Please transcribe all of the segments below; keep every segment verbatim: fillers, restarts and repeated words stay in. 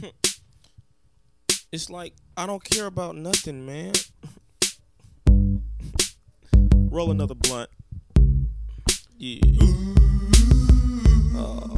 It's like I don't care about nothing, man. Roll another blunt. Yeah. Oh,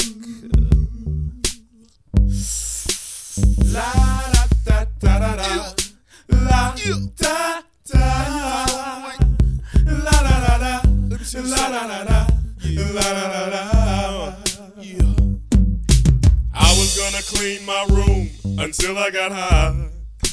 La da da da da da. La da da. La da da da. La da da da. La da da da. Yeah. I was gonna clean my room until I got high.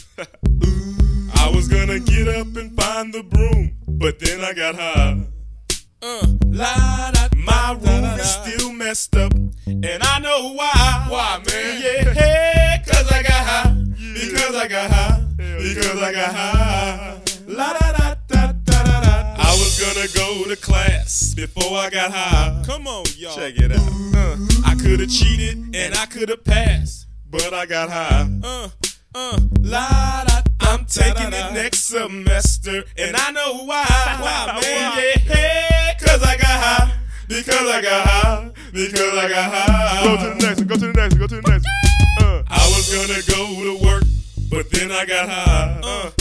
I was gonna get up and find the broom, but then I got high. Uh, la, da, my room da, da, is still messed up, and I know why. Why, man? Yeah, hey, cause I got high. Yeah. Because I got high. Hell because yeah. I got high. La da da da da da da. I was gonna go to class before I got high. Come on, y'all. Check it out. Uh, I could have cheated and I could have passed, but I got high. Uh, uh, la da. I'm taking it next semester, and I know why. Why, man? Yeah, hey, cause I got high. Because I got high. Because I got high. Go to the next one. Go to the next one. Go to the next one. Uh. I was gonna go to work, but then I got high. Uh.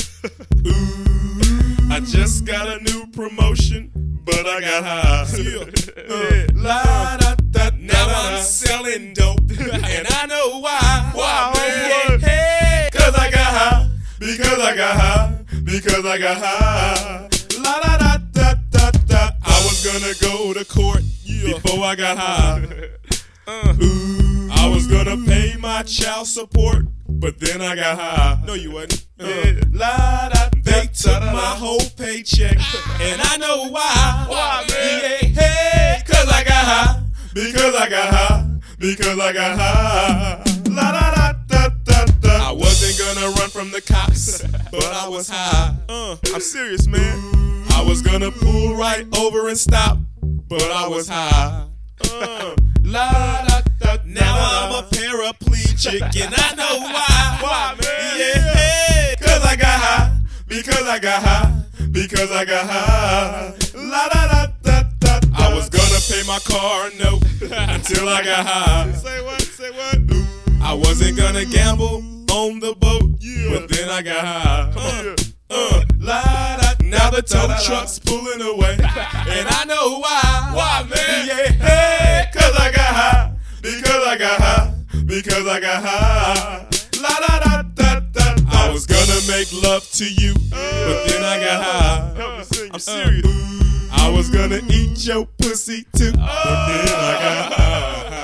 Ooh, I just got a new promotion, but I got high. Yeah. Uh. La, da, da, now I'm selling dope, and I know why. Why, man? Yeah, hey, cause I got high. Because I got high, because I got high. La da da da da da. I was gonna go to court yeah. before I got high. Uh, Ooh, I was gonna pay my child support, but then I got high. No, you wasn't. Uh, yeah. La da. They took my whole paycheck, and I know why. Why, man? Yeah, hey, cause I got high. Because I got high. Because I got high. La da da da da da. I wasn't gonna run from the cops, but I was high. Uh, I'm serious, man. I was gonna pull right over and stop, but I was high. Uh, la da da. Now I'm a paraplegic, and I know why. Why, man? Yeah, hey, cause I got high. Because I got high. Because I got high. La da da da da. I was gonna pay my car note until I got high. Say what? Say what? I wasn't gonna gamble on the boat, yeah. but then I got high. Uh, uh, la, da, now the tow truck's pulling away, and I know why. Why, man? Yeah, hey, cause I got high. Because I got high. Because I got high. La da da da da. I was gonna make love to you, but then I got high. Help me sing. I'm serious. Uh, I was gonna eat your pussy too, but then I got high.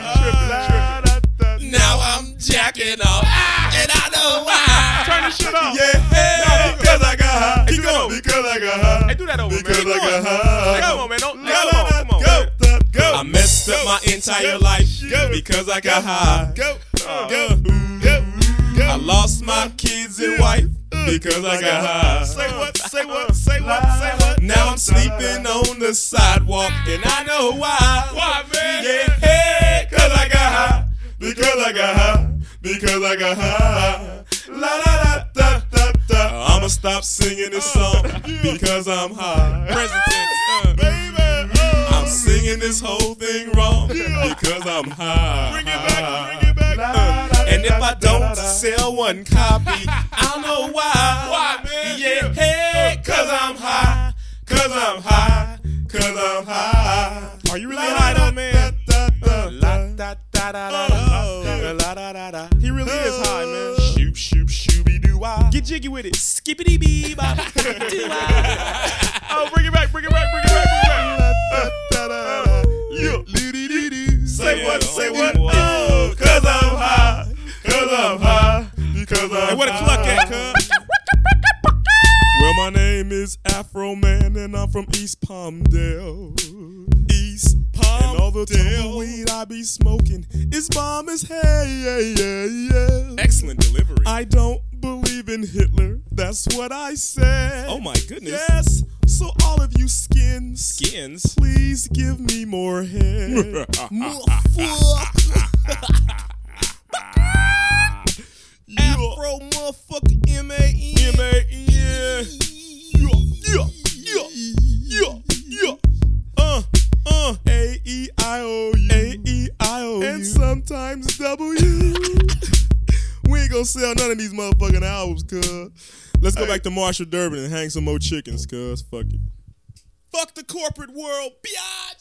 Now I'm jacking off, and I know why. Turn this shit off. Yeah, hey, because I got high. Keep going. Because I got high. Hey, do that over, because man. I got high. Come on, man. Don't, Go, come on, come on. go, man. go. I messed up my entire life because I got high. Go. Uh, Go. Go. Go. I lost my kids and wife because I got high. Say what? Say what? Say what? Say what? Now I'm sleeping on the sidewalk, and I know why. Why, man? Yeah, hey, cause I got high. Because I got high. Because I got high. La da da da da da. I'ma stop singing this song because I'm high. Present tense. Uh. Baby. Oh. I'm singing this whole thing wrong because I'm high. Bring it back. Bring it back. Uh, and if I don't sell one copy, I don't know why. Why, man? Yeah, hey, cause I'm high. Cause I'm high. Cause I'm high. Are you really high though, man? Uh, la da da da da da. La da da da. He really is high, man. Shoop shoop shooby doo wah. Get jiggy with it. Skippity bee bop. Oh, bring it back. Bring it back. Bring it back. Bring it back. Yeah. Say what? Say what? Oh, Oh, cause I'm high. Cause I'm high. Because I'm hey, where the high. cluck at, cuz? Well, my name is Afro Man, and I'm from East Palmdale. East Palmdale. And all the tumbleweed I be smoking is bomb as hell. Yeah, yeah, yeah. Excellent delivery. I don't believe in Hitler. That's what I said. Oh my goodness. Yes. So all of you skins, Skins. please give me more head. Afro motherfucker M A N. M A N. Yeah, yeah, yeah, yeah. Uh, uh. A E I O U. A E I O U. And sometimes W. gonna sell none of these motherfucking albums, cuz. Let's go back to Marshall Durbin and hang some more chickens, cuz. Fuck it. Fuck the corporate world, biatch.